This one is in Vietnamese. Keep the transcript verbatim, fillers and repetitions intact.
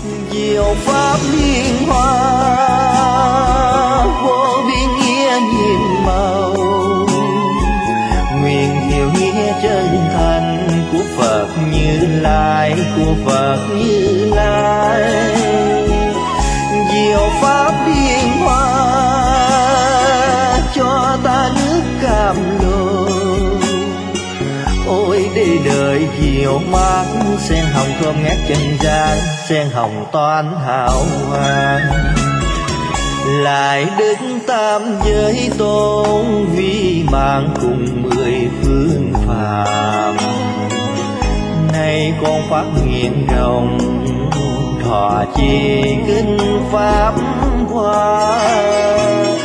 diệu pháp liên hoa vô biên nghĩa nhiệm màu, nguyện hiểu nghĩa chân thành của Phật Như Lai, của Phật Như Lai. Diệu pháp liên hoa cho ta nước cam lồ, ôi để đời diệu mát sen hồng thơm ngát chân gian, sen hồng toan hào hoàng. Lại Đức Tam Giới Tôn vi mạng cùng mười phương phàm, nay con phát nguyện rộng thọ trì kinh pháp hoa.